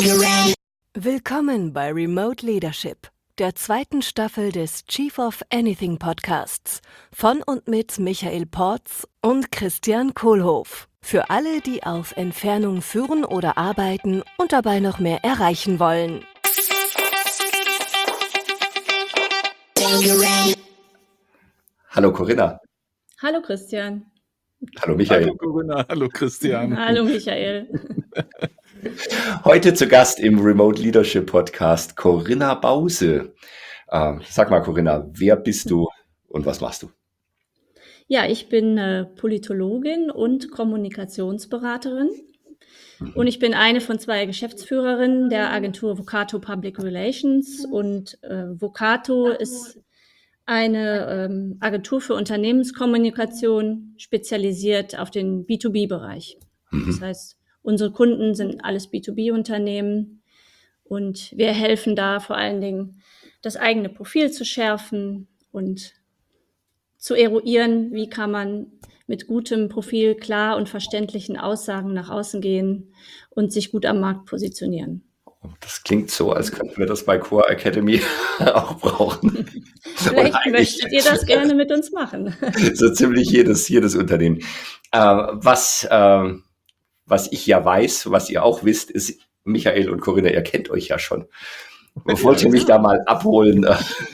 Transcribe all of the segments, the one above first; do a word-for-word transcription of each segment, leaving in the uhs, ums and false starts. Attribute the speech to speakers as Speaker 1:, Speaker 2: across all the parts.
Speaker 1: Willkommen bei Remote Leadership, der zweiten Staffel des Chief of Anything Podcasts von und mit Michael Porz und Christian Kohlhoff. Für alle, die auf Entfernung führen oder arbeiten und dabei noch mehr erreichen wollen.
Speaker 2: Hallo Corinna.
Speaker 3: Hallo Christian.
Speaker 2: Hallo Michael.
Speaker 4: Hallo Corinna, hallo Christian.
Speaker 3: Hallo Michael.
Speaker 2: Heute zu Gast im Remote Leadership Podcast Corinna Bause. Äh, sag mal Corinna, wer bist du und was machst du?
Speaker 3: Ja, ich bin äh, Politologin und Kommunikationsberaterin mhm. und ich bin eine von zwei Geschäftsführerinnen der Agentur Vocato Public Relations und äh, Vocato ist eine ähm, Agentur für Unternehmenskommunikation, spezialisiert auf den B zwei B-Bereich. Mhm. Das heißt, unsere Kunden sind alles B zwei B-Unternehmen und wir helfen da vor allen Dingen, das eigene Profil zu schärfen und zu eruieren, wie kann man mit gutem Profil klar und verständlichen Aussagen nach außen gehen und sich gut am Markt positionieren.
Speaker 2: Das klingt so, als könnten wir das bei Core Academy auch brauchen.
Speaker 3: Vielleicht möchtet ihr das gerne mit uns machen.
Speaker 2: So ziemlich jedes, jedes Unternehmen. Äh, was, äh, was ich ja weiß, was ihr auch wisst, ist, Michael und Corinna, ihr kennt euch ja schon. Wollt ihr mich da mal abholen?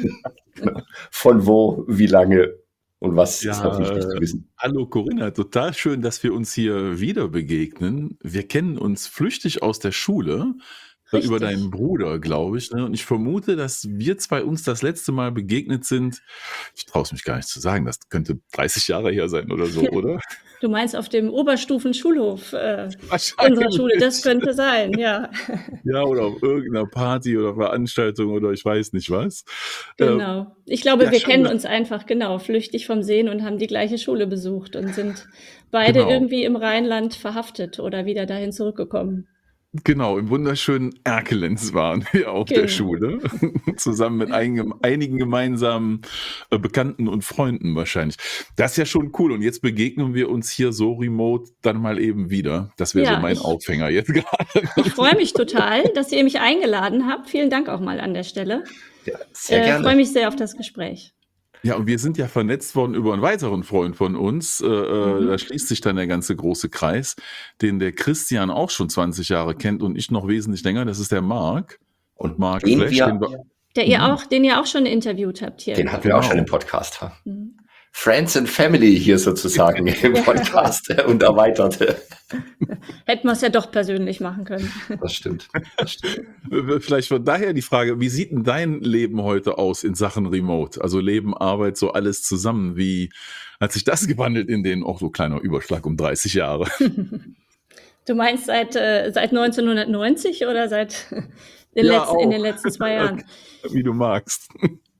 Speaker 2: Von wo, wie lange? Und was
Speaker 4: ja,
Speaker 2: ist noch wichtig zu wissen?
Speaker 4: Hallo Corinna, total schön, dass wir uns hier wieder begegnen. Wir kennen uns flüchtig aus der Schule. Richtig. Über deinen Bruder, glaube ich. Ne? Und ich vermute, dass wir zwei uns das letzte Mal begegnet sind. Ich traue es mich gar nicht zu sagen. Das könnte dreißig Jahre her sein oder so, oder?
Speaker 3: Du meinst auf dem Oberstufenschulhof äh, unserer Schule. Das könnte sein, ja.
Speaker 4: Ja, oder auf irgendeiner Party oder Veranstaltung oder ich weiß nicht was.
Speaker 3: Genau. Ich glaube, ja, wir kennen uns einfach, genau, flüchtig vom Sehen und haben die gleiche Schule besucht und sind beide genau. irgendwie im Rheinland verhaftet oder wieder dahin zurückgekommen.
Speaker 4: Genau, im wunderschönen Erkelenz waren wir auf genau. der Schule, zusammen mit einigen, einigen gemeinsamen äh, Bekannten und Freunden wahrscheinlich. Das ist ja schon cool und jetzt begegnen wir uns hier so remote dann mal eben wieder. Das wäre ja, so mein ich, Aufhänger jetzt gerade.
Speaker 3: Ich freue mich total, dass ihr mich eingeladen habt. Vielen Dank auch mal an der Stelle.
Speaker 2: Ja, sehr gerne.
Speaker 3: Ich äh, freue mich sehr auf das Gespräch.
Speaker 4: Ja, und wir sind ja vernetzt worden über einen weiteren Freund von uns. Äh, mhm. Da schließt sich dann der ganze große Kreis, den der Christian auch schon zwanzig Jahre kennt und ich noch wesentlich länger. Das ist der Marc. Und Marc Flesch,
Speaker 2: wir,
Speaker 4: den, wir,
Speaker 3: der ihr auch, den ihr auch schon interviewt habt hier.
Speaker 2: Den hatten wir auch schon im Podcast. Mhm. Friends and Family hier sozusagen im Podcast und erweiterte.
Speaker 3: Hätten wir es ja doch persönlich machen können.
Speaker 2: Das stimmt. Das stimmt.
Speaker 4: Vielleicht von daher die Frage, wie sieht denn dein Leben heute aus in Sachen Remote? Also Leben, Arbeit, so alles zusammen. Wie hat sich das gewandelt in den, auch so kleiner Überschlag um dreißig Jahre?
Speaker 3: Du meinst seit, äh, seit neunzehnhundertneunzig oder seit den
Speaker 4: ja,
Speaker 3: letzten, in den letzten zwei Jahren?
Speaker 4: Wie du magst.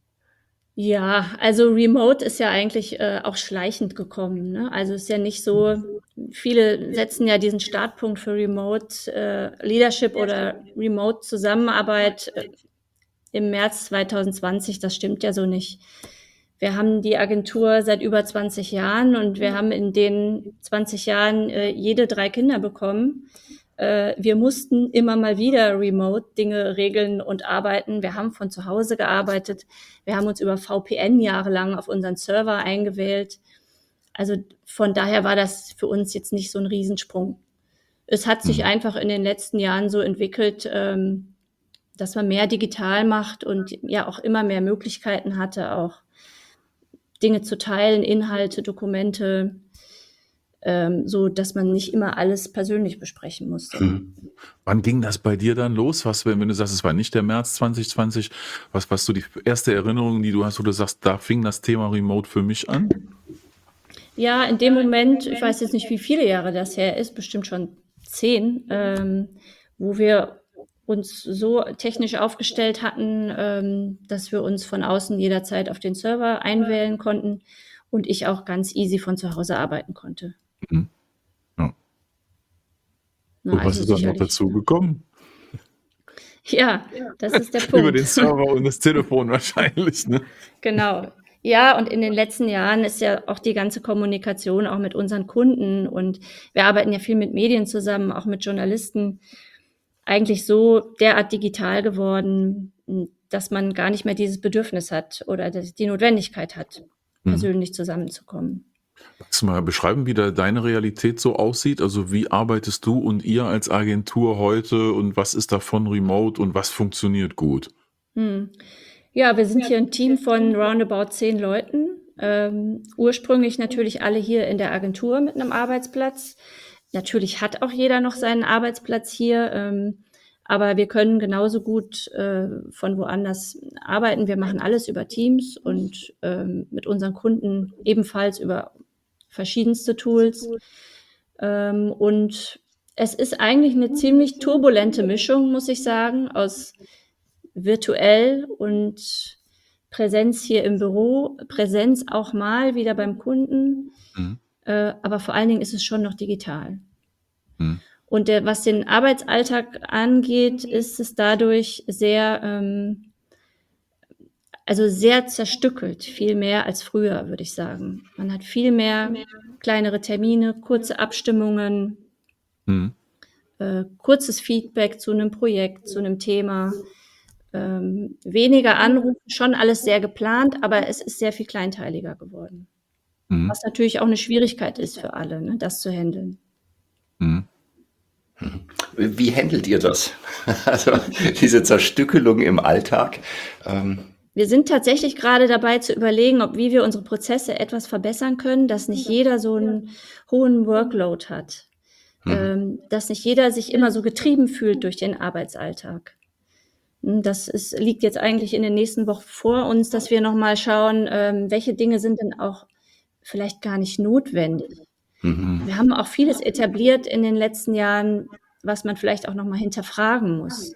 Speaker 3: Ja, also Remote ist ja eigentlich äh, auch schleichend gekommen. Ne? Also ist ja nicht so, viele setzen ja diesen Startpunkt für Remote äh, Leadership oder Remote Zusammenarbeit äh, im März zwanzig zwanzig. Das stimmt ja so nicht. Wir haben die Agentur seit über zwanzig Jahren und wir haben in den zwanzig Jahren äh, jede drei Kinder bekommen. Wir mussten immer mal wieder remote Dinge regeln und arbeiten. Wir haben von zu Hause gearbeitet. Wir haben uns über V P N jahrelang auf unseren Server eingewählt. Also von daher war das für uns jetzt nicht so ein Riesensprung. Es hat sich mhm. einfach in den letzten Jahren so entwickelt, dass man mehr digital macht und ja auch immer mehr Möglichkeiten hatte, auch Dinge zu teilen, Inhalte, Dokumente, Ähm, so dass man nicht immer alles persönlich besprechen musste.
Speaker 4: Hm. Wann ging das bei dir dann los? Was, wenn, wenn du sagst, es war nicht der März zwanzig zwanzig, was was so die erste Erinnerung, die du hast, wo du sagst, da fing das Thema Remote für mich an?
Speaker 3: Ja, in dem Moment, ich weiß jetzt nicht, wie viele Jahre das her ist, bestimmt schon zehn, ähm, wo wir uns so technisch aufgestellt hatten, ähm, dass wir uns von außen jederzeit auf den Server einwählen konnten und ich auch ganz easy von zu Hause arbeiten konnte.
Speaker 4: Mhm. Ja.
Speaker 3: Na,
Speaker 4: und was
Speaker 3: also
Speaker 4: ist dann noch
Speaker 3: sicherlich.
Speaker 4: dazu gekommen?
Speaker 3: Ja, das ist der Punkt.
Speaker 4: Über den Server und das Telefon wahrscheinlich, ne?
Speaker 3: Genau. Ja, und in den letzten Jahren ist ja auch die ganze Kommunikation auch mit unseren Kunden und wir arbeiten ja viel mit Medien zusammen, auch mit Journalisten, eigentlich so derart digital geworden, dass man gar nicht mehr dieses Bedürfnis hat oder die Notwendigkeit hat,
Speaker 4: Mhm.
Speaker 3: persönlich zusammenzukommen.
Speaker 4: Magst du mal beschreiben, wie da deine Realität so aussieht? Also wie arbeitest du und ihr als Agentur heute und was ist davon remote und was funktioniert gut?
Speaker 3: Hm. Ja, wir sind hier ein Team von roundabout zehn Leuten. Ähm, ursprünglich natürlich alle hier in der Agentur mit einem Arbeitsplatz. Natürlich hat auch jeder noch seinen Arbeitsplatz hier, ähm, aber wir können genauso gut äh, von woanders arbeiten. Wir machen alles über Teams und ähm, mit unseren Kunden ebenfalls über verschiedenste Tools. Ähm, und es ist eigentlich eine ziemlich turbulente Mischung, muss ich sagen, aus virtuell und Präsenz hier im Büro, Präsenz auch mal wieder beim Kunden,
Speaker 4: Mhm.
Speaker 3: äh, aber vor allen Dingen ist es schon noch digital.
Speaker 4: Mhm.
Speaker 3: Und der, was den Arbeitsalltag angeht, ist es dadurch sehr, ähm, also sehr zerstückelt, viel mehr als früher, würde ich sagen. Man hat viel mehr kleinere Termine, kurze Abstimmungen,
Speaker 4: Mhm.
Speaker 3: äh, kurzes Feedback zu einem Projekt, zu einem Thema. Ähm, weniger Anrufe, schon alles sehr geplant, aber es ist sehr viel kleinteiliger geworden.
Speaker 4: Mhm.
Speaker 3: Was natürlich auch eine Schwierigkeit ist für alle, ne, das zu handeln.
Speaker 4: Mhm.
Speaker 2: Wie handelt ihr das? Also diese Zerstückelung im Alltag. Ähm,
Speaker 3: Wir sind tatsächlich gerade dabei zu überlegen, ob wie wir unsere Prozesse etwas verbessern können, dass nicht jeder so einen hohen Workload hat.
Speaker 2: mhm.
Speaker 3: Ähm, dass nicht jeder sich immer so getrieben fühlt durch den Arbeitsalltag. Hm, das ist liegt jetzt eigentlich in den nächsten Wochen vor uns, dass wir noch mal schauen, ähm, welche Dinge sind denn auch vielleicht gar nicht notwendig.
Speaker 2: Mhm.
Speaker 3: Wir haben auch vieles etabliert in den letzten Jahren, was man vielleicht auch noch mal hinterfragen muss.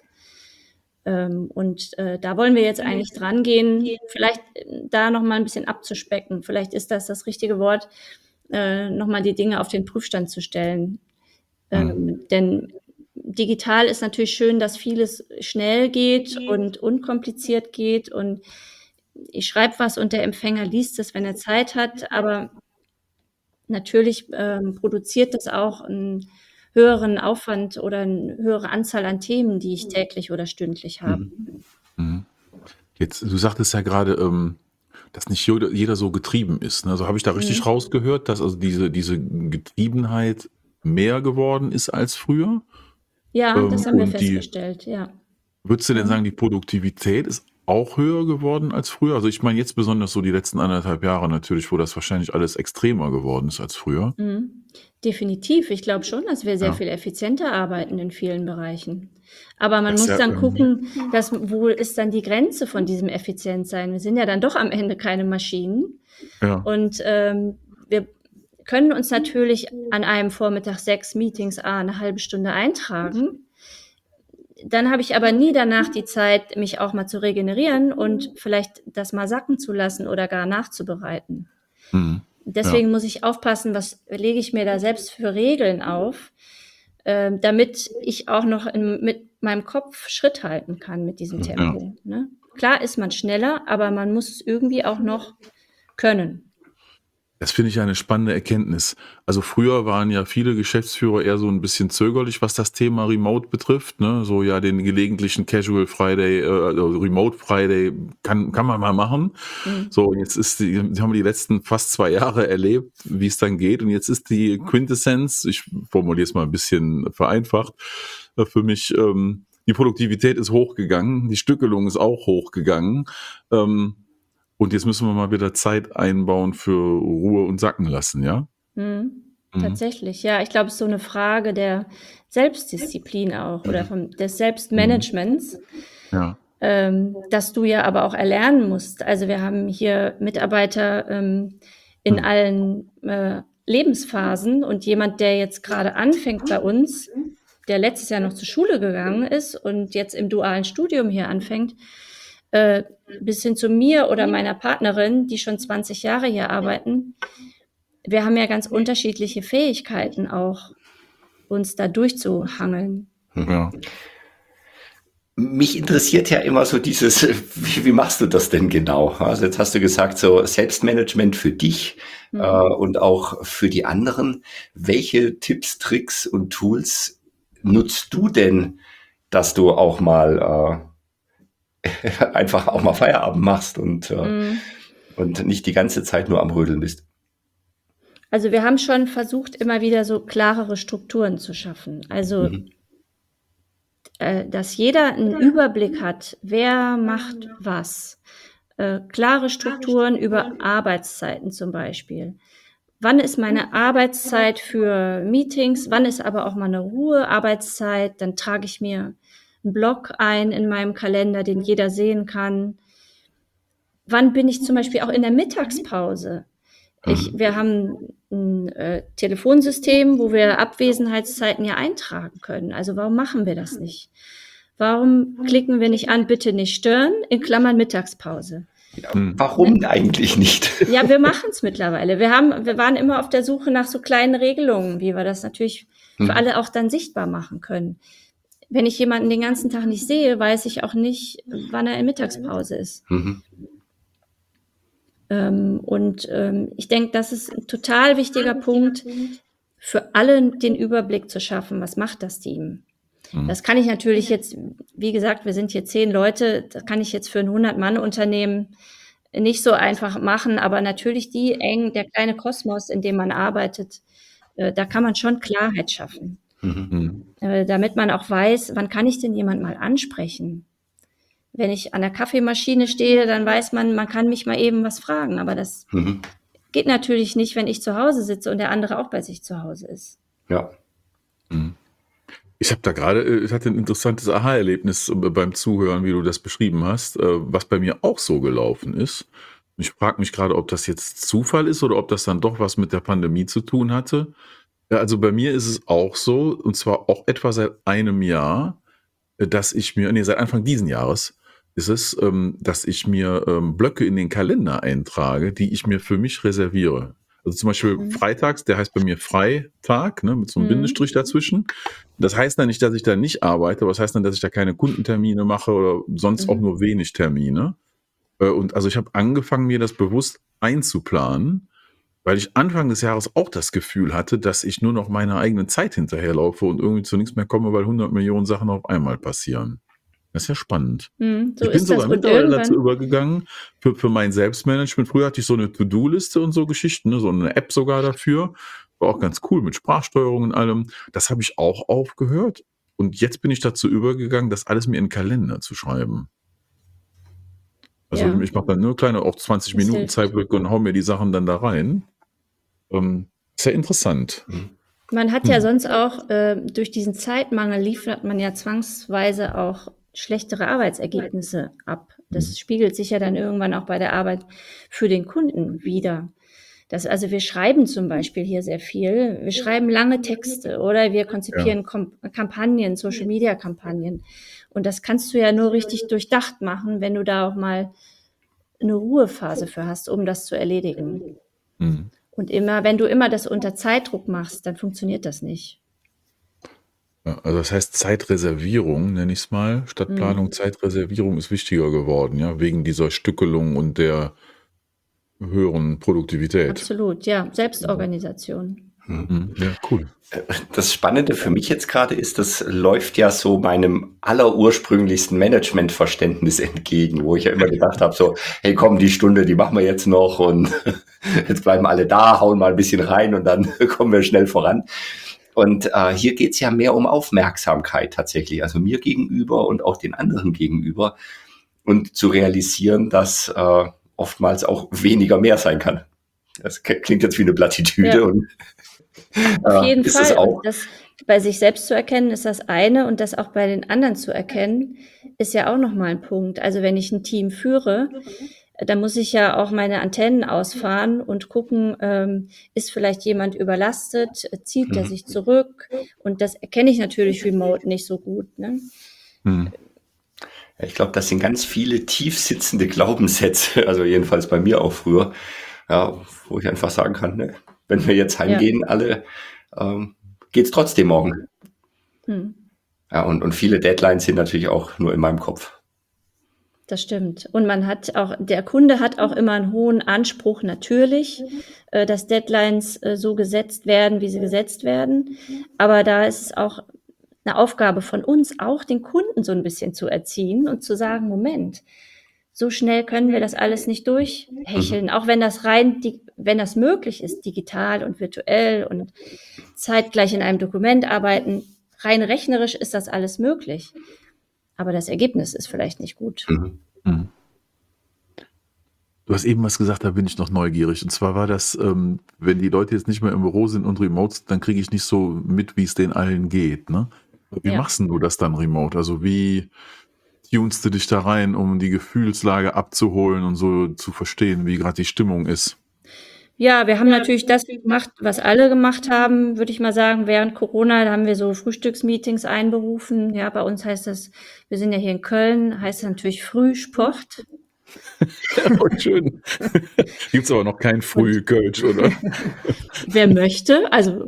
Speaker 3: Ähm, und, äh, da wollen wir jetzt eigentlich dran gehen, vielleicht, äh, da noch mal 'n bisschen abzuspecken. Vielleicht ist das das richtige Wort, äh, noch mal die Dinge auf den Prüfstand zu stellen.
Speaker 2: Mhm.
Speaker 3: Ähm, denn digital ist natürlich schön, dass vieles schnell geht und unkompliziert geht und ich schreibe was und der Empfänger liest es, wenn er Zeit hat, aber natürlich, ähm, produziert das auch 'n höheren Aufwand oder 'ne höhere Anzahl an Themen, die ich täglich oder stündlich habe.
Speaker 2: Mhm.
Speaker 4: Mhm. Jetzt, du sagtest ja gerade, ähm, dass nicht jeder, jeder so getrieben ist. Ne? Also habe ich da richtig
Speaker 3: Mhm.
Speaker 4: rausgehört, dass also diese, diese Getriebenheit mehr geworden ist als früher?
Speaker 3: Ja,
Speaker 4: Ähm,
Speaker 3: das haben wir
Speaker 4: und die,
Speaker 3: festgestellt, ja.
Speaker 4: würdest du denn
Speaker 3: Mhm.
Speaker 4: sagen, die Produktivität ist auch höher geworden als früher? Also ich meine jetzt besonders so die letzten anderthalb Jahre natürlich, wo das wahrscheinlich alles extremer geworden ist als früher.
Speaker 3: Mhm. Definitiv. Ich glaube schon, dass wir sehr
Speaker 4: Ja.
Speaker 3: viel effizienter arbeiten in vielen Bereichen. Aber man
Speaker 4: Das ist
Speaker 3: muss
Speaker 4: ja,
Speaker 3: dann
Speaker 4: ähm,
Speaker 3: gucken, dass wo ist dann die Grenze von diesem Effizientsein? Wir sind ja dann doch am Ende keine Maschinen.
Speaker 4: ja.
Speaker 3: Und, ähm, wir können uns natürlich an einem Vormittag sechs Meetings à 'ne halbe Stunde eintragen. Dann habe ich aber nie danach die Zeit, mich auch mal zu regenerieren und vielleicht das mal sacken zu lassen oder gar nachzubereiten.
Speaker 4: Mhm. Ja.
Speaker 3: Deswegen muss ich aufpassen, was lege ich mir da selbst für Regeln auf, ähm, damit ich auch noch in mit meinem Kopf Schritt halten kann mit diesem
Speaker 4: Ja.
Speaker 3: Tempo, ne? Klar ist man schneller, aber man muss es irgendwie auch noch können.
Speaker 4: Das finde ich eine spannende Erkenntnis. Also früher waren ja viele Geschäftsführer eher so ein bisschen zögerlich, was das Thema Remote betrifft, ne? So ja den gelegentlichen Casual Friday, äh, also Remote Friday kann kann man mal machen.
Speaker 3: Mhm.
Speaker 4: So, jetzt ist die haben wir die letzten fast zwei Jahre erlebt, wie es dann geht und jetzt ist die Quintessenz, ich formuliere es mal ein bisschen vereinfacht, äh, für mich, ähm, die Produktivität ist hochgegangen, die Stückelung ist auch hochgegangen, ähm und jetzt müssen wir mal wieder Zeit einbauen für Ruhe und sacken lassen, ja?
Speaker 3: Mhm.
Speaker 4: Mhm.
Speaker 3: Tatsächlich, ja. Ich glaube, es ist so 'ne Frage der Selbstdisziplin auch oder vom des
Speaker 4: Mhm.
Speaker 3: Selbstmanagements,
Speaker 4: Ja.
Speaker 3: ähm, das du ja aber auch erlernen musst. Also, wir haben hier Mitarbeiter, ähm, in
Speaker 4: Mhm.
Speaker 3: allen, äh, Lebensphasen und jemand, der jetzt grade anfängt bei uns, der letztes Jahr noch zur Schule gegangen ist und jetzt im dualen Studium hier anfängt, äh, bis hin zu mir oder meiner Partnerin, die schon zwanzig Jahre hier arbeiten. Wir haben ja ganz unterschiedliche Fähigkeiten auch, uns da durchzuhangeln.
Speaker 4: Ja.
Speaker 2: Mich interessiert ja immer so dieses, wie, wie machst du das denn genau? Also jetzt hast du gesagt, so Selbstmanagement für dich äh,
Speaker 3: Mhm.
Speaker 2: und auch für die anderen. Welche Tipps, Tricks und Tools nutzt du denn dass du auch mal äh, einfach auch mal Feierabend machst und, äh,
Speaker 3: Mhm.
Speaker 2: und nicht die ganze Zeit nur am Rödeln bist.
Speaker 3: Also wir haben schon versucht, immer wieder so klarere Strukturen zu schaffen. Also,
Speaker 2: Mhm.
Speaker 3: äh, dass jeder einen Überblick hat, wer macht was. Äh, klare Strukturen über Arbeitszeiten zum Beispiel. Wann ist meine Arbeitszeit für Meetings? Wann ist aber auch mal eine Ruhearbeitszeit? Dann trage ich mir einen Block ein in meinem Kalender, den jeder sehen kann. Wann bin ich zum Beispiel auch in der Mittagspause? Ich,
Speaker 2: Mhm.
Speaker 3: wir haben ein äh, Telefonsystem, wo wir Abwesenheitszeiten ja eintragen können. Also warum machen wir das nicht? Warum klicken wir nicht an, bitte nicht stören, in Klammern Mittagspause?
Speaker 2: Ja,
Speaker 4: Hm.
Speaker 2: warum eigentlich nicht?
Speaker 3: Ja, wir machen es mittlerweile. Wir haben, wir waren immer auf der Suche nach so kleinen Regelungen, wie wir das natürlich für
Speaker 2: Mhm.
Speaker 3: alle auch dann sichtbar machen können. Wenn ich jemanden den ganzen Tag nicht sehe, weiß ich auch nicht, wann er in Mittagspause ist.
Speaker 2: Mhm.
Speaker 3: Ähm, und ähm, ich denke, das ist ein total wichtiger Punkt, für alle den Überblick zu schaffen, was macht das Team.
Speaker 4: Hm.
Speaker 3: Das kann ich natürlich jetzt, wie gesagt, wir sind hier zehn Leute, das kann ich jetzt für ein hundert-Mann-Unternehmen nicht so einfach machen, aber natürlich die eng, der kleine Kosmos, in dem man arbeitet, äh, da kann man schon Klarheit schaffen,
Speaker 2: Mhm.
Speaker 4: Hm.
Speaker 3: äh, damit man auch weiß, wann kann ich denn jemand mal ansprechen? Wenn ich an der Kaffeemaschine stehe, dann weiß man, man kann mich mal eben was fragen, aber das
Speaker 2: Mhm.
Speaker 3: geht natürlich nicht, wenn ich zu Hause sitze und der andere auch bei sich zu Hause ist.
Speaker 2: Ja.
Speaker 4: Hm. Ich habe da gerade, äh, ich hatte ein interessantes Aha-Erlebnis äh, beim Zuhören, wie du das beschrieben hast, äh, was bei mir auch so gelaufen ist. Ich frage mich gerade, ob das jetzt Zufall ist oder ob das dann doch was mit der Pandemie zu tun hatte. Ja, also bei mir ist es auch so, und zwar auch etwa seit einem Jahr, äh, dass ich mir, nee, seit Anfang diesen Jahres ist es, ähm, dass ich mir ähm, Blöcke in den Kalender eintrage, die ich mir für mich reserviere. Also zum Beispiel
Speaker 3: Mhm.
Speaker 4: freitags, der heißt bei mir Freitag, ne, mit so einem
Speaker 3: Mhm.
Speaker 4: Bindestrich dazwischen. Das heißt dann nicht, dass ich da nicht arbeite, aber das heißt dann, dass ich da keine Kundentermine mache oder sonst auch
Speaker 3: Mhm.
Speaker 4: nur wenig Termine. Äh, Und also ich habe angefangen, mir das bewusst einzuplanen, weil ich Anfang des Jahres auch das Gefühl hatte, dass ich nur noch meiner eigenen Zeit hinterherlaufe und irgendwie zu nichts mehr komme, weil hundert Millionen Sachen auf einmal passieren. Das ist ja spannend.
Speaker 3: Mhm, so
Speaker 4: Ich bin
Speaker 3: ist das.
Speaker 4: sogar
Speaker 3: Und
Speaker 4: mittlerweile dazu
Speaker 3: irgendwann,
Speaker 4: übergegangen, für, für mein Selbstmanagement. Früher hatte ich so eine To-Do-Liste und so Geschichten, ne, so eine App sogar dafür. War auch ganz cool mit Sprachsteuerung und allem. Das habe ich auch aufgehört. Und jetzt bin ich dazu übergegangen, das alles mir in den Kalender zu schreiben. Also
Speaker 3: ja,
Speaker 4: ich mache dann nur kleine, auch zwanzig
Speaker 3: das
Speaker 4: Minuten
Speaker 3: hilft.
Speaker 4: Zeitblöcke und hau mir die Sachen dann da rein. Ähm, sehr interessant.
Speaker 2: Mhm.
Speaker 3: Man hat ja
Speaker 4: Hm.
Speaker 3: sonst auch, äh, durch diesen Zeitmangel liefert man ja zwangsweise auch schlechtere Arbeitsergebnisse ab. Das
Speaker 4: Hm.
Speaker 3: spiegelt sich ja dann irgendwann auch bei der Arbeit für den Kunden wider. Das, also wir schreiben zum Beispiel hier sehr viel. Wir schreiben lange Texte oder wir
Speaker 4: Ja.
Speaker 3: konzipieren Kom Kampagnen, Social-Media-Kampagnen. Und das kannst du ja nur richtig durchdacht machen, wenn du da auch mal eine Ruhephase für hast, um das zu erledigen.
Speaker 4: Hm.
Speaker 3: Und immer, wenn du immer das unter Zeitdruck machst, dann funktioniert das nicht.
Speaker 4: Ja, also das heißt Zeitreservierung, nenne ich es mal. Statt
Speaker 3: Mhm.
Speaker 4: Planung, Zeitreservierung ist wichtiger geworden, ja, wegen dieser Stückelung und der höheren Produktivität.
Speaker 3: Absolut, ja. Selbstorganisation.
Speaker 2: Mhm.
Speaker 4: Hm. Ja, cool.
Speaker 2: Das Spannende für mich jetzt gerade ist, das läuft ja so meinem allerursprünglichsten Managementverständnis entgegen, wo ich ja immer gedacht habe, so, hey komm, die Stunde, die machen wir jetzt noch und jetzt bleiben alle da, hauen mal ein bisschen rein und dann kommen wir schnell voran. Und äh, hier geht's ja mehr um Aufmerksamkeit tatsächlich, also mir gegenüber und auch den anderen gegenüber und zu realisieren, dass äh, oftmals auch weniger mehr sein kann. Das k- klingt jetzt wie eine Plattitüde
Speaker 3: Ja.
Speaker 2: und
Speaker 3: Auf
Speaker 2: äh,
Speaker 3: jeden
Speaker 2: ist es
Speaker 3: Fall.
Speaker 2: auch.
Speaker 3: Und das bei sich selbst zu erkennen, ist das eine. Und das auch bei den anderen zu erkennen, ist ja auch nochmal ein Punkt. Also wenn ich ein Team führe, dann muss ich ja auch meine Antennen ausfahren und gucken, ähm, ist vielleicht jemand überlastet, zieht er
Speaker 2: Mhm.
Speaker 3: sich zurück? Und das erkenne ich natürlich remote nicht so gut. Ne?
Speaker 4: Hm.
Speaker 2: Ja, ich glaube, das sind ganz viele tief sitzende Glaubenssätze, also jedenfalls bei mir auch früher, ja, wo ich einfach sagen kann, ne, wenn wir jetzt
Speaker 3: Ja.
Speaker 2: heimgehen, alle, ähm, geht's trotzdem morgen.
Speaker 3: Hm.
Speaker 2: Ja, und, und viele Deadlines sind natürlich auch nur in meinem Kopf.
Speaker 3: Das stimmt. Und man hat auch, der Kunde hat auch immer einen hohen Anspruch natürlich, äh, dass Deadlines äh, so gesetzt werden, wie sie gesetzt werden. Aber da ist es auch eine Aufgabe von uns, auch den Kunden so ein bisschen zu erziehen und zu sagen, Moment, so schnell können wir das alles nicht durchhecheln, auch wenn das rein, di- wenn das möglich ist, digital und virtuell und zeitgleich in einem Dokument arbeiten. Rein rechnerisch ist das alles möglich, aber das Ergebnis ist vielleicht nicht gut.
Speaker 2: Mhm.
Speaker 4: Mhm. Du hast eben was gesagt, da bin ich noch neugierig. Und zwar war das, ähm, wenn die Leute jetzt nicht mehr im Büro sind und remote sind, dann kriege ich nicht so mit, wie es den allen geht, ne? Wie
Speaker 3: Ja.
Speaker 4: machst denn du das dann remote? Also wie tunst du dich da rein, um die Gefühlslage abzuholen und so zu verstehen, wie gerade die Stimmung ist?
Speaker 3: Ja, wir haben natürlich das gemacht, was alle gemacht haben, würde ich mal sagen. Während Corona, da haben wir so Frühstücksmeetings einberufen. Ja, bei uns heißt das, wir sind ja hier in Köln, heißt das natürlich Frühsport.
Speaker 4: Oh, schön. Gibt's aber noch kein Frühkölsch, oder?
Speaker 3: Wer möchte, also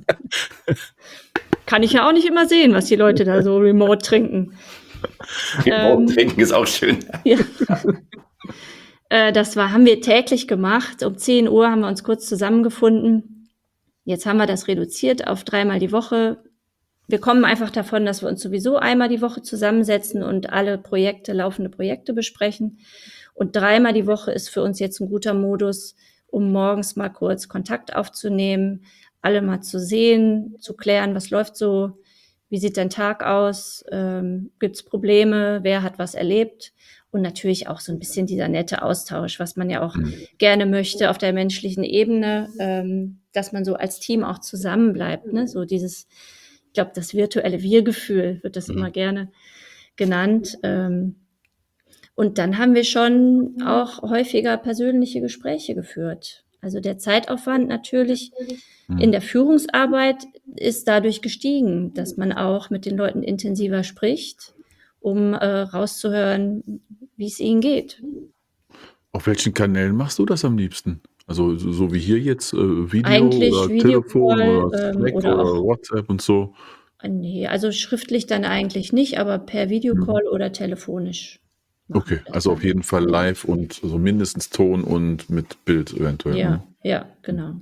Speaker 3: kann ich ja auch nicht immer sehen, was die Leute da so remote trinken.
Speaker 2: Remote
Speaker 3: Ähm,
Speaker 2: trinken ist auch schön.
Speaker 3: Ja. Äh, das war, haben wir täglich gemacht. Um zehn Uhr haben wir uns kurz zusammengefunden. Jetzt haben wir das reduziert auf dreimal die Woche. Wir kommen einfach davon, dass wir uns sowieso einmal die Woche zusammensetzen und alle Projekte, laufende Projekte besprechen. Und dreimal die Woche ist für uns jetzt ein guter Modus, um morgens mal kurz Kontakt aufzunehmen, alle mal zu sehen, zu klären, was läuft so, wie sieht dein Tag aus, ähm, gibt es Probleme, wer hat was erlebt und natürlich auch so ein bisschen dieser nette Austausch, was man ja auch
Speaker 4: Mhm.
Speaker 3: gerne möchte auf der menschlichen Ebene, ähm, dass man so als Team auch zusammenbleibt, ne? So dieses, ich glaube, das virtuelle Wir-Gefühl wird das
Speaker 4: Mhm.
Speaker 3: immer gerne genannt. Ähm, und dann haben wir schon auch häufiger persönliche Gespräche geführt. Also der Zeitaufwand natürlich in
Speaker 4: Mhm.
Speaker 3: der Führungsarbeit ist dadurch gestiegen, dass man auch mit den Leuten intensiver spricht, um äh, rauszuhören, wie es ihnen geht.
Speaker 4: Auf welchen Kanälen machst du das am liebsten? Also so, so wie hier jetzt, äh, Video
Speaker 3: Eigentlich
Speaker 4: oder Telefon
Speaker 3: Videocall
Speaker 4: oder
Speaker 3: ähm,
Speaker 4: Slack
Speaker 3: oder
Speaker 4: oder
Speaker 3: auch,
Speaker 4: WhatsApp und so?
Speaker 3: äh, nee, also schriftlich dann eigentlich nicht, aber per
Speaker 4: Mhm.
Speaker 3: Videocall oder telefonisch machen
Speaker 4: Okay,
Speaker 3: wir das
Speaker 4: also auf
Speaker 3: dann.
Speaker 4: jeden Fall live und so mindestens Ton und mit Bild eventuell.
Speaker 3: Ja,
Speaker 4: Mhm.
Speaker 3: ja, genau.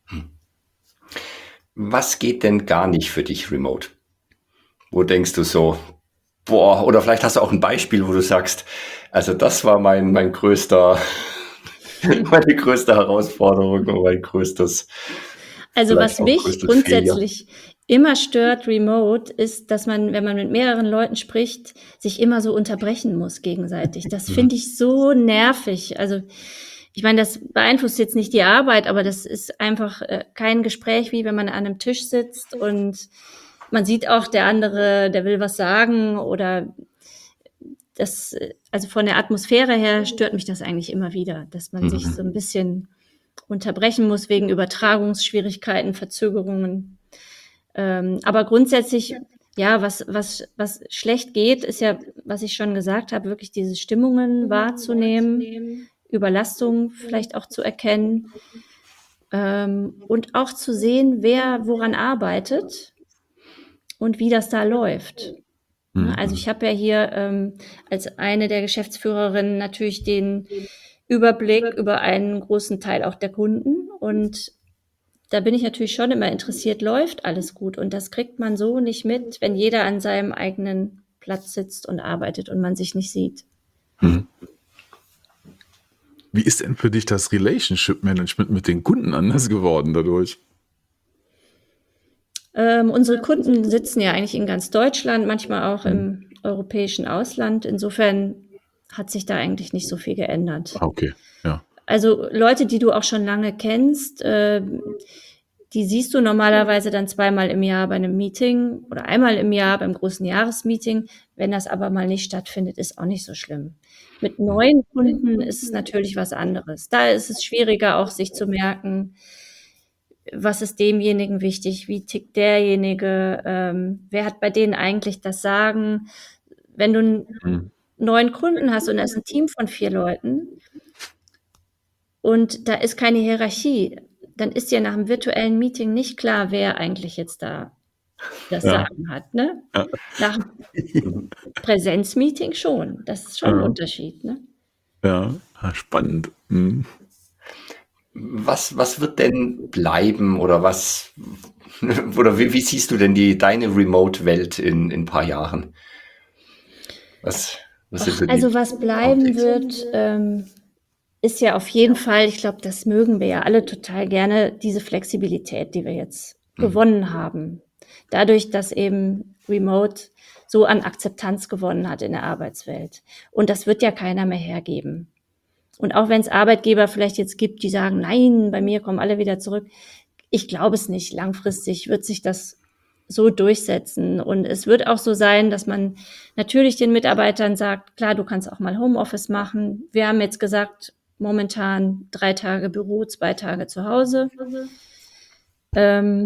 Speaker 2: Was geht denn gar nicht für dich remote? Wo denkst du so, boah, oder vielleicht hast du auch ein Beispiel, wo du sagst, also das war mein, mein größter, meine größte Herausforderung und mein größtes,
Speaker 3: Also
Speaker 2: vielleicht
Speaker 3: was
Speaker 2: auch
Speaker 3: mich
Speaker 2: größtes Failure.
Speaker 3: grundsätzlich immer stört remote, ist, dass man, wenn man mit mehreren Leuten spricht, sich immer so unterbrechen muss gegenseitig. Das
Speaker 4: Mhm.
Speaker 3: finde ich so nervig. Also ich meine, das beeinflusst jetzt nicht die Arbeit, aber das ist einfach äh, kein Gespräch, wie wenn man an einem Tisch sitzt und man sieht auch, der andere, der will was sagen oder das, äh, also von der Atmosphäre her stört mich das eigentlich immer wieder, dass man sich so
Speaker 2: Mhm.
Speaker 3: ein bisschen unterbrechen muss wegen Übertragungsschwierigkeiten, Verzögerungen. Ähm, aber grundsätzlich, ja, was, was, was schlecht geht, ist ja, was ich schon gesagt habe, wirklich diese Stimmungen wahrzunehmen, Überlastung vielleicht auch zu erkennen ähm, und auch zu sehen, wer woran arbeitet und wie das da läuft. Ne? Also
Speaker 4: Mhm.
Speaker 3: ich habe ja hier ähm, als eine der Geschäftsführerinnen natürlich den Überblick über einen großen Teil auch der Kunden und da bin ich natürlich schon immer interessiert, läuft alles gut und das kriegt man so nicht mit, wenn jeder an seinem eigenen Platz sitzt und arbeitet und man sich nicht sieht.
Speaker 4: Mhm. Wie ist denn für dich das Relationship Management mit den Kunden anders geworden dadurch?
Speaker 3: Ähm, unsere Kunden sitzen ja eigentlich in ganz Deutschland, manchmal auch
Speaker 4: Mhm.
Speaker 3: im europäischen Ausland. Insofern hat sich da eigentlich nicht so viel geändert.
Speaker 4: Ah, okay, ja.
Speaker 3: Also Leute, die du auch schon lange kennst, äh, die siehst du normalerweise dann zweimal im Jahr bei einem Meeting oder einmal im Jahr beim großen Jahresmeeting. Wenn das aber mal nicht stattfindet, ist auch nicht so schlimm. Mit neuen Kunden ist es natürlich was anderes. Da ist es schwieriger, auch sich zu merken, was ist demjenigen wichtig, wie tickt derjenige, ähm, wer hat bei denen eigentlich das Sagen. Wenn du einen
Speaker 4: Mhm.
Speaker 3: neuen Kunden hast und da ist ein Team von vier Leuten und da ist keine Hierarchie, dann ist dir nach einem virtuellen Meeting nicht klar, wer eigentlich jetzt da das
Speaker 4: Ja.
Speaker 3: Sagen hat, ne?
Speaker 4: Ja.
Speaker 3: Nach einem Präsenzmeeting schon. Das ist schon ein
Speaker 4: Ja.
Speaker 3: Unterschied, ne?
Speaker 4: Ja, ah, spannend. Mhm.
Speaker 2: Was, was wird denn bleiben oder was, oder wie, wie siehst du denn die, deine Remote-Welt in, in ein paar Jahren? Was, was sind
Speaker 3: Ach,
Speaker 2: so die
Speaker 3: also was bleiben
Speaker 2: Outtakes?
Speaker 3: wird, ähm, ist ja auf jeden Fall, ich glaube, das mögen wir ja alle total gerne, diese Flexibilität, die wir jetzt
Speaker 2: Mhm.
Speaker 3: gewonnen haben. Dadurch, dass eben Remote so an Akzeptanz gewonnen hat in der Arbeitswelt. Und das wird ja keiner mehr hergeben. Und auch wenn es Arbeitgeber vielleicht jetzt gibt, die sagen, nein, bei mir kommen alle wieder zurück. Ich glaube es nicht. Langfristig wird sich das so durchsetzen. Und es wird auch so sein, dass man natürlich den Mitarbeitern sagt, klar, du kannst auch mal Homeoffice machen. Wir haben jetzt gesagt, momentan drei Tage Büro, zwei Tage zu Hause. Ähm,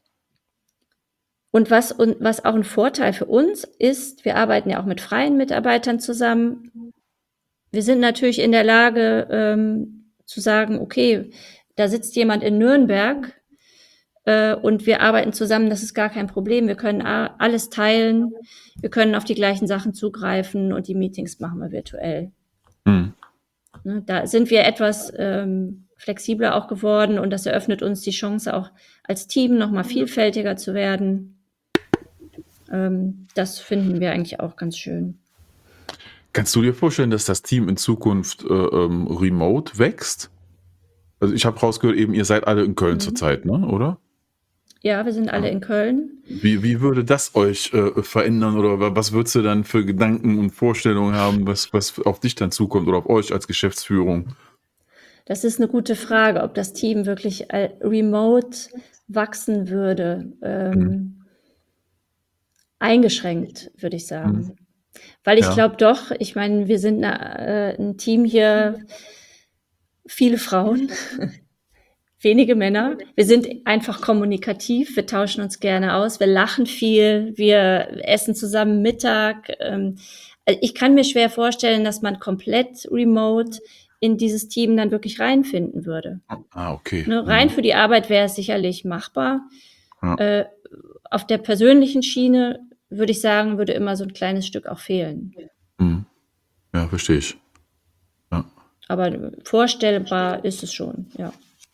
Speaker 3: und was, und was auch ein Vorteil für uns ist, wir arbeiten ja auch mit freien Mitarbeitern zusammen. Wir sind natürlich in der Lage ähm, zu sagen, okay, da sitzt jemand in Nürnberg äh, und wir arbeiten zusammen, das ist gar kein Problem. Wir können a- alles teilen, wir können auf die gleichen Sachen zugreifen und die Meetings machen wir virtuell.
Speaker 4: Hm.
Speaker 3: Ne, da sind wir etwas ähm, flexibler auch geworden und das eröffnet uns die Chance, auch als Team nochmal vielfältiger zu werden. Ähm, das finden wir eigentlich auch ganz schön.
Speaker 4: Kannst du dir vorstellen, dass das Team in Zukunft äh, ähm, remote wächst? Also ich habe rausgehört, eben ihr seid alle in Köln
Speaker 3: Mhm.
Speaker 4: zurzeit, ne? Oder?
Speaker 3: Ja, wir sind alle in Köln.
Speaker 4: Wie, wie würde das euch äh, verändern oder wa- was würdest du dann für Gedanken und Vorstellungen haben, was, was auf dich dann zukommt oder auf euch als Geschäftsführung?
Speaker 3: Das ist eine gute Frage, ob das Team wirklich äh, remote wachsen würde. Ähm,
Speaker 4: Mhm.
Speaker 3: Eingeschränkt, würde ich
Speaker 4: Mhm.
Speaker 3: sagen. Weil ich
Speaker 4: Ja.
Speaker 3: glaube doch, ich meine, wir sind eine, äh, ein Team hier, viele Frauen, wenige Männer. Wir sind einfach kommunikativ, wir tauschen uns gerne aus, wir lachen viel, wir essen zusammen Mittag. Ähm, also ich kann mir schwer vorstellen, dass man komplett remote in dieses Team dann wirklich reinfinden würde.
Speaker 4: Ah, okay.
Speaker 3: Ne, rein
Speaker 4: Mhm.
Speaker 3: für die Arbeit wäre es sicherlich machbar.
Speaker 4: Ja.
Speaker 3: Äh, auf der persönlichen Schiene würde ich sagen, würde immer so ein kleines Stück auch fehlen.
Speaker 4: Mhm. Ja, verstehe ich. Ja.
Speaker 3: Aber vorstellbar ist es schon, ja.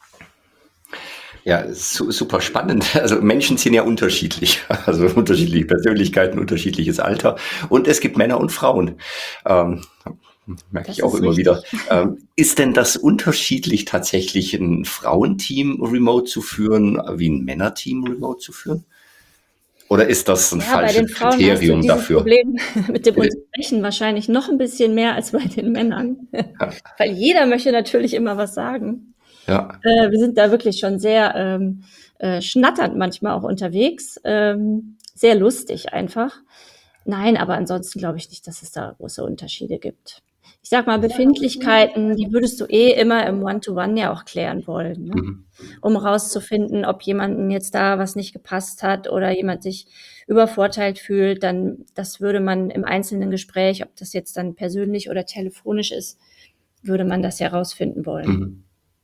Speaker 2: Ja, su super spannend. Also Menschen sind ja unterschiedlich, also unterschiedliche Persönlichkeiten, unterschiedliches Alter und es gibt Männer und Frauen. Ähm, merke
Speaker 3: Das
Speaker 2: ich auch
Speaker 3: ist
Speaker 2: immer wieder.
Speaker 3: richtig.
Speaker 2: Ähm, ist denn das unterschiedlich, tatsächlich ein Frauenteam remote zu führen, wie ein Männerteam remote zu führen? Oder ist das ein
Speaker 3: Ja, bei den
Speaker 2: falsches
Speaker 3: Frauen hast du
Speaker 2: Kriterium
Speaker 3: dieses
Speaker 2: dafür?
Speaker 3: Problem mit dem
Speaker 2: Bitte?
Speaker 3: Unterbrechen wahrscheinlich noch ein bisschen mehr als bei den Männern.
Speaker 2: Ja,
Speaker 3: Weil jeder möchte natürlich immer was sagen.
Speaker 2: ja.
Speaker 3: Äh, wir sind da wirklich schon sehr ähm, äh, schnatternd manchmal auch unterwegs. Ähm, sehr lustig einfach. Nein, aber ansonsten glaube ich nicht, dass es da große Unterschiede gibt. Ich sag mal, Befindlichkeiten, die würdest du eh immer im One-to-One ja auch klären wollen, ne?
Speaker 2: Mhm.
Speaker 3: Um rauszufinden, ob jemandem jetzt da was nicht gepasst hat oder jemand sich übervorteilt fühlt, dann das würde man im einzelnen Gespräch, ob das jetzt dann persönlich oder telefonisch ist, würde man das ja rausfinden wollen.
Speaker 2: Mhm.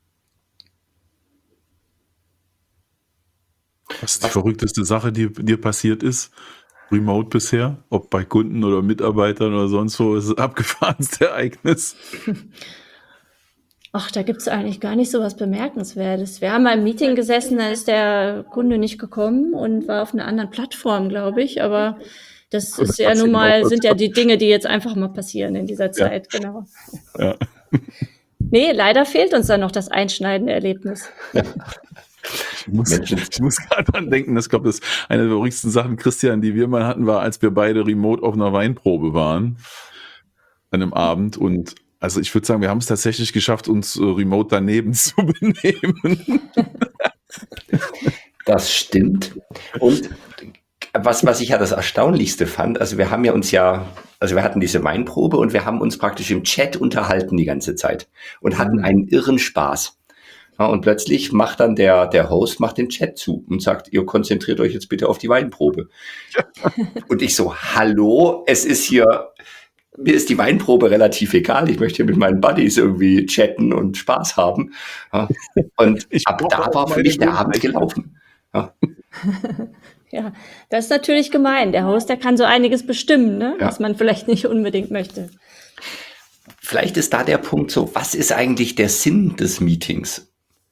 Speaker 4: Was ist die verrückteste Sache, die dir passiert ist? Remote bisher? Ob bei Kunden oder Mitarbeitern oder sonst wo, ist es ein abgefahrenste Ereignis?
Speaker 3: Ach, da gibt's eigentlich gar nicht so was Bemerkenswertes. Wir haben mal im Meeting gesessen, da ist der Kunde nicht gekommen und war auf einer anderen Plattform, glaube ich. Aber das
Speaker 4: Oder
Speaker 3: ist ja
Speaker 4: hat's
Speaker 3: nun
Speaker 4: eben auch
Speaker 3: mal, sind ja
Speaker 4: öfter?
Speaker 3: die Dinge, die jetzt einfach mal passieren in dieser
Speaker 4: Ja,
Speaker 3: Zeit, genau.
Speaker 4: ja.
Speaker 3: Nee, leider fehlt uns dann noch das einschneidende Erlebnis.
Speaker 4: Ich muss,
Speaker 2: Menschen,
Speaker 4: ich muss gerade dran denken, das glaube ich, das eine der verrücktesten Sachen, Christian, die wir mal hatten, war, als wir beide remote auf einer Weinprobe waren, an einem Abend. Und also ich würde sagen, wir haben es tatsächlich geschafft, uns äh, remote daneben zu benehmen.
Speaker 2: das stimmt. Und was, was ich ja das Erstaunlichste fand, also wir haben ja uns ja, also wir hatten diese Weinprobe und wir haben uns praktisch im Chat unterhalten die ganze Zeit und hatten einen irren Spaß. Ja, und plötzlich macht dann der, der Host macht den Chat zu und sagt, ihr konzentriert euch jetzt bitte auf die Weinprobe. Und ich so, hallo, es ist hier, mir ist die Weinprobe relativ egal. Ich möchte hier mit meinen Buddies irgendwie chatten und Spaß haben. Ja, und
Speaker 4: Ich
Speaker 2: ab
Speaker 4: brauche
Speaker 2: da
Speaker 4: auch
Speaker 2: war für
Speaker 4: meine
Speaker 2: mich der Abend
Speaker 4: Wohnzeit.
Speaker 2: gelaufen. Ja,
Speaker 3: Ja, das ist natürlich gemein. Der Host, der kann so einiges bestimmen, ne?
Speaker 2: ja.
Speaker 3: Was man vielleicht nicht unbedingt möchte.
Speaker 2: Vielleicht ist da der Punkt so, was ist eigentlich der Sinn des Meetings?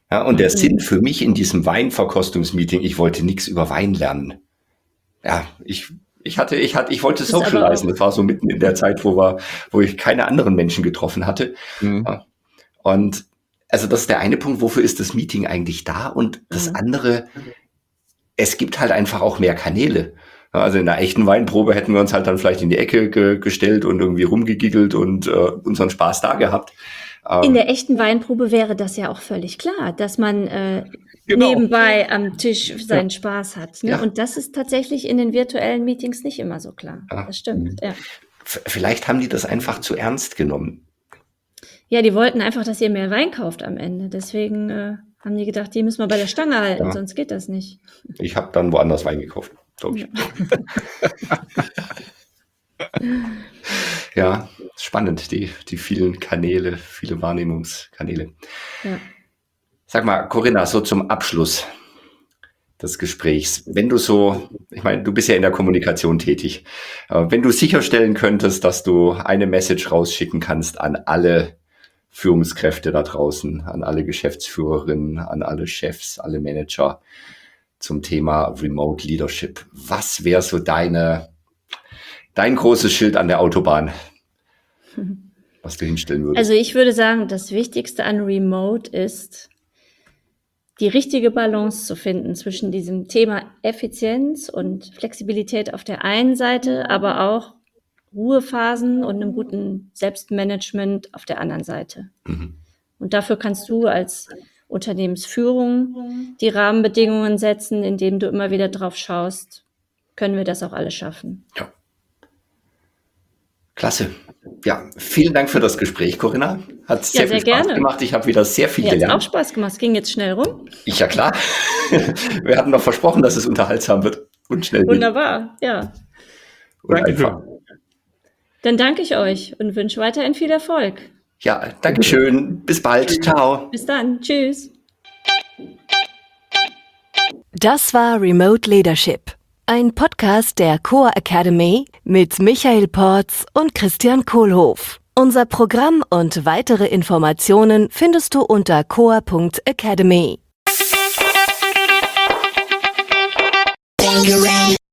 Speaker 2: Ja, und der
Speaker 3: Mhm.
Speaker 2: Sinn für mich in diesem Weinverkostungsmeeting, ich wollte nichts über Wein lernen. Ja, ich, ich hatte, ich hatte, ich wollte
Speaker 3: Ist aber
Speaker 2: socialisen.
Speaker 3: auch,
Speaker 2: Das war so mitten in der Zeit, wo wir, wo ich keine anderen Menschen getroffen hatte.
Speaker 4: Mhm.
Speaker 2: Ja. Und also das ist der eine Punkt, wofür ist das Meeting eigentlich da? Und das
Speaker 3: Mhm.
Speaker 2: andere, es gibt halt einfach auch mehr Kanäle. Ja, also in einer echten Weinprobe hätten wir uns halt dann vielleicht in die Ecke ge gestellt und irgendwie rumgegiggelt und äh, unseren Spaß da gehabt.
Speaker 3: in
Speaker 2: Ähm,
Speaker 3: der echten Weinprobe wäre das ja auch völlig klar, dass man äh,
Speaker 2: genau.
Speaker 3: nebenbei am Tisch
Speaker 2: Ja,
Speaker 3: seinen Spaß hat. Ne?
Speaker 2: ja,
Speaker 3: Und das ist tatsächlich in den virtuellen Meetings nicht immer so klar.
Speaker 2: ja.
Speaker 3: Das stimmt, ja.
Speaker 2: F- Vielleicht haben die das einfach zu ernst genommen.
Speaker 3: Ja, die wollten einfach, dass ihr mehr Wein kauft am Ende. Deswegen äh, haben die gedacht, die müssen wir bei der Stange halten,
Speaker 2: Ja.
Speaker 3: sonst geht das nicht.
Speaker 2: Ich habe dann woanders Wein gekauft, glaube ich.
Speaker 3: Ja.
Speaker 2: Ja, spannend, die, die vielen Kanäle, viele Wahrnehmungskanäle.
Speaker 3: Ja.
Speaker 2: Sag mal, Corinna, so zum Abschluss des Gesprächs. Wenn du so, ich meine, du bist ja in der Kommunikation tätig. Äh, Wenn du sicherstellen könntest, dass du eine Message rausschicken kannst an alle Führungskräfte da draußen, an alle Geschäftsführerinnen, an alle Chefs, alle Manager zum Thema Remote Leadership. Was wäre so deine, dein großes Schild an der Autobahn, was du hinstellen würdest?
Speaker 3: Also ich würde sagen, das Wichtigste an Remote ist, die richtige Balance zu finden zwischen diesem Thema Effizienz und Flexibilität auf der einen Seite, aber auch Ruhephasen und einem guten Selbstmanagement auf der anderen Seite.
Speaker 2: Mhm.
Speaker 3: Und dafür kannst du als Unternehmensführung die Rahmenbedingungen setzen, indem du immer wieder drauf schaust, können wir das auch alle schaffen.
Speaker 2: Ja. Klasse. Ja, vielen Dank für das Gespräch, Corinna. Hat sehr,
Speaker 3: Ja,
Speaker 2: viel
Speaker 3: sehr
Speaker 2: Spaß
Speaker 3: gerne.
Speaker 2: gemacht. Ich habe wieder sehr viel
Speaker 3: Mir hat es auch
Speaker 2: gelernt.
Speaker 3: Spaß gemacht. Es ging jetzt schnell rum.
Speaker 2: Ich, ja klar. Wir hatten noch versprochen, dass es unterhaltsam wird und schnell geht
Speaker 3: Wunderbar, ja.
Speaker 2: und
Speaker 4: Dankeschön.
Speaker 2: einfach.
Speaker 3: Dann danke ich euch und wünsche weiterhin viel Erfolg.
Speaker 2: Ja, Dankeschön. Bis bald. Ciao.
Speaker 3: Bis dann. Tschüss.
Speaker 1: Das war Remote Leadership, ein Podcast der Core Academy mit Michael Porz und Christian Kohlhoff. Unser Programm und weitere Informationen findest du unter core punkt academy.